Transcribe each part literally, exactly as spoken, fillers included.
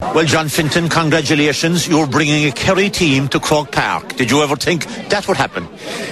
Well, John Finton, congratulations. You're bringing a Kerry team to Croke Park. Did you ever think that would happen?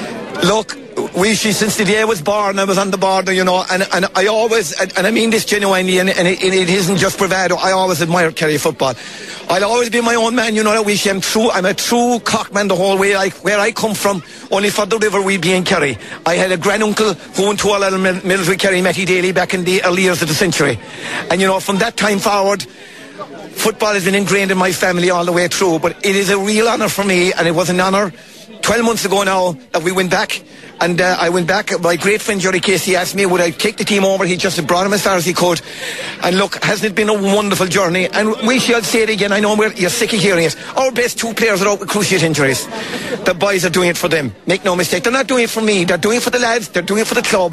Look, we, she, since the day I was born, I was on the border, you know, and, and I always, and, and I mean this genuinely, and, and it, it isn't just bravado, I always admired Kerry football. I'll always be my own man, you know, I wish I'm true, I'm a true Cockman the whole way, like where I come from, only for the river we be in Kerry. I had a granduncle who went to a little military Kerry, Matty Daly, back in the early years of the century. And, you know, from that time forward, football has been ingrained in my family all the way through, but it is a real honour for me, and it was an honour twelve months ago now that we went back, and uh, I went back. My great friend Jerry Casey asked me would I take the team over. He just brought him as far as he could, and look, hasn't it been a wonderful journey? And we shall say it again, I know we're, you're sick of hearing it, our best two players are out with cruciate injuries. The boys are doing it for them, make no mistake. They're not doing it for me, they're doing it for the lads, they're doing it for the club.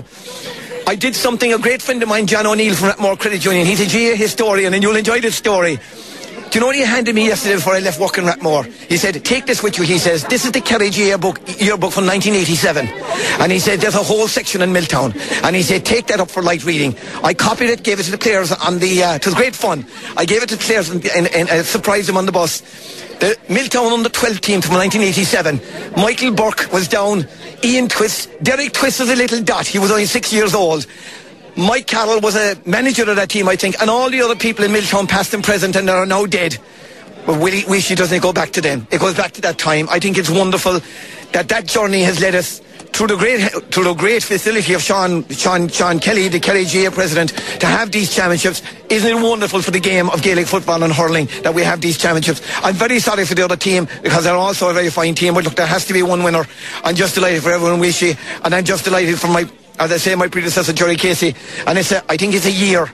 I did something, a great friend of mine, John O'Neill from Rathmore Credit Union, he's a G A historian, and you'll enjoy this story. Do you know what he handed me yesterday before I left work in Rathmore? He said, take this with you. He says, this is the Kerry yearbook, yearbook from nineteen eighty-seven. And he said, there's a whole section in Milltown. And he said, take that up for light reading. I copied it, gave it to the players on the, uh, it was great fun. I gave it to the players and, and, and uh, surprised them on the bus. The Milltown under twelve team from nineteen eighty-seven. Michael Burke was down, Ian Twist, Derek Twist was a little dot. He was only six years old. Mike Carroll was a manager of that team, I think, and all the other people in Milltown, past and present, and they are now dead. But we wish it doesn't go back to them. It goes back to that time. I think it's wonderful that that journey has led us through the great through the great facility of Sean Sean Sean Kelly, the Kerry G A president, to have these championships. Isn't it wonderful for the game of Gaelic football and hurling that we have these championships? I'm very sorry for the other team because they're also a very fine team. But look, there has to be one winner. I'm just delighted for everyone, Wishy, and I'm just delighted for my, as I say, my predecessor Jerry Casey. And it's a, I think it's a year.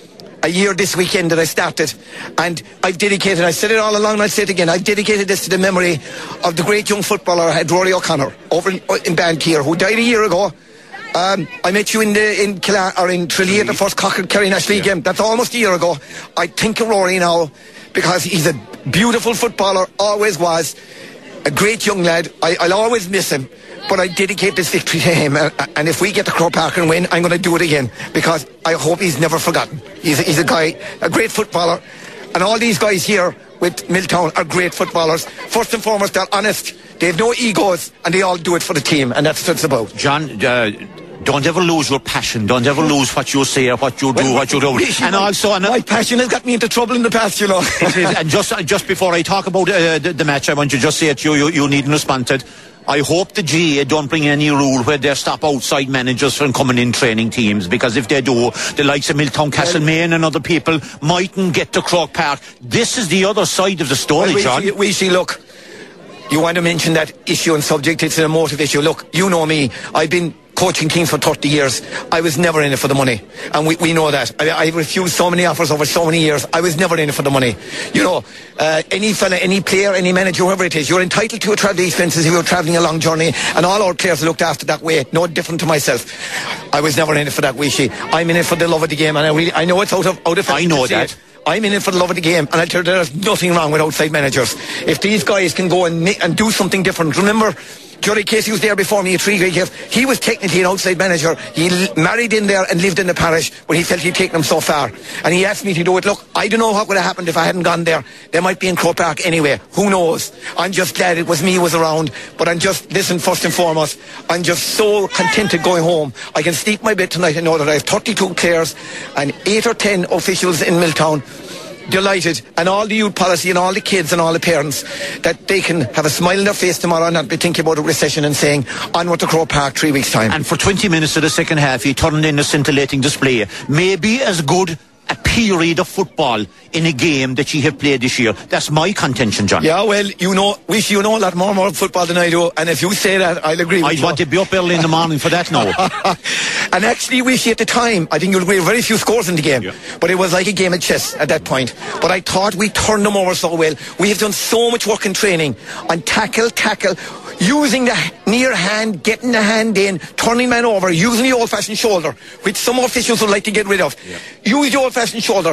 A year this weekend that I started, and I've dedicated, I said it all along and I'll say it again, I've dedicated this to the memory of the great young footballer I had, Rory O'Connor, over in, in Ballykeer, who died a year ago. Um, I met you in the in Killa, or in Tralee at the first Cocker Kerry National League game. That's almost a year ago. I think of Rory now because he's a beautiful footballer, always was, a great young lad. I, I'll always miss him. But I dedicate this victory to him, uh, and if we get to Croke Park and win, I'm going to do it again, because I hope he's never forgotten. He's a, he's a guy, a great footballer, and all these guys here with Milltown are great footballers. First and foremost, they're honest, they have no egos, and they all do it for the team, and that's what it's about. John, uh, don't ever lose your passion, don't ever lose what you say or what you do, well, what you do. And my, also, and my passion has got me into trouble in the past, you know. It is, and just, just before I talk about uh, the, the match, I want to just say to you, you, you needn't respond to it. I hope the G A don't bring any rule where they stop outside managers from coming in training teams, because if they do, the likes of Milltown, Castlemaine and other people mightn't get to Croke Park. This is the other side of the story, well, we John. See, we see, look, you want to mention that issue and subject, it's an emotive issue. Look, you know me, I've been coaching teams for thirty years. I was never in it for the money, and we, we know that. I, I refused so many offers over so many years. I was never in it for the money. You know, uh, any fella, any player, any manager, whoever it is, you're entitled to travel the expenses if you're travelling a long journey, and all our players are looked after that way. No different to myself. I was never in it for that wishy. I'm in it for the love of the game, and I really, I know it's out of out of. I know that. It. I'm in it for the love of the game, and I tell you, there's nothing wrong with outside managers. If these guys can go and make, and do something different. Remember, Jerry Casey was there before me at three great years. He was technically an outside manager. He l- married in there and lived in the parish, but he felt he'd taken them so far. And he asked me to do it. Look, I don't know what would have happened if I hadn't gone there. They might be in Croke Park anyway. Who knows? I'm just glad it was me who was around. But I'm just, listen, first and foremost, I'm just so contented going home. I can sleep my bed tonight and know that I have thirty-two players and eight or ten officials in Milltown. Delighted, and all the youth policy and all the kids and all the parents, that they can have a smile on their face tomorrow and not be thinking about a recession and saying onward to Croke Park three weeks time. And for twenty minutes of the second half he turned in a scintillating display, maybe as good a period of football in a game that you have played this year. That's my contention, John. Yeah, well, you know, wish you know a lot more about football than I do, and if you say that, I'll agree with I'd you. want to be up early in the morning for that now. And actually, Wishy, at the time, I think you'll agree, very few scores in the game, yeah. But it was like a game of chess at that point. But I thought we turned them over so well. We have done so much work in training on tackle, tackle, using the near hand, getting the hand in, turning man over, using the old-fashioned shoulder, which some officials would like to get rid of. Yeah. Use the old-fashioned shoulder.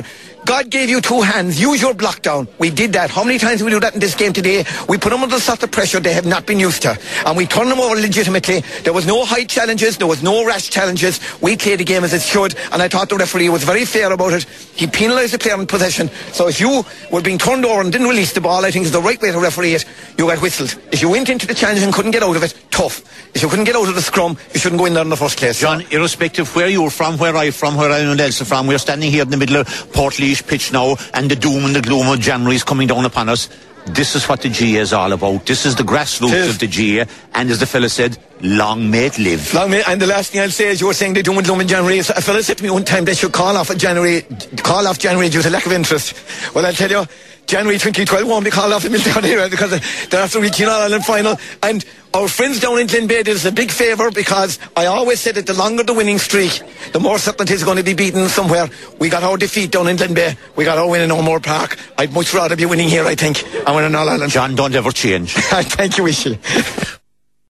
God gave you two hands. Use your block down. We did that. How many times did we do that in this game today? We put them under the sort of pressure they have not been used to. And we turned them over legitimately. There was no high challenges. There was no rash challenges. We played the game as it should. And I thought the referee was very fair about it. He penalised the player in possession. So if you were being turned over and didn't release the ball, I think is the right way to referee it. You got whistled. If you went into the challenge and couldn't get out of it, tough. If you couldn't get out of the scrum, you shouldn't go in there in the first place. John, irrespective where you're from, where I'm from, where anyone else is from, we're standing here in the middle of Portlaoise pitch now, and the doom and the gloom of January is coming down upon us. This is what the G A is all about. This is the grassroots of the G A, and as the fella said, long may it live. Long may, and the last thing I'll say is you were saying the doom and gloom in January. A fella said to me one time they should call off a January, call off January due to lack of interest. Well, I'll tell you, January twenty twelve won't be called off in Miltown here because they're after reaching All Ireland final. And our friends down in Glenbeigh did us a big favour, because I always said that the longer the winning streak, the more certain it is going to be beaten somewhere. We got our defeat down in Glenbeigh. We got our win in O'Moore Park. I'd much rather be winning here, I think, and winning All Ireland. John, don't ever change. Thank you, Ishi.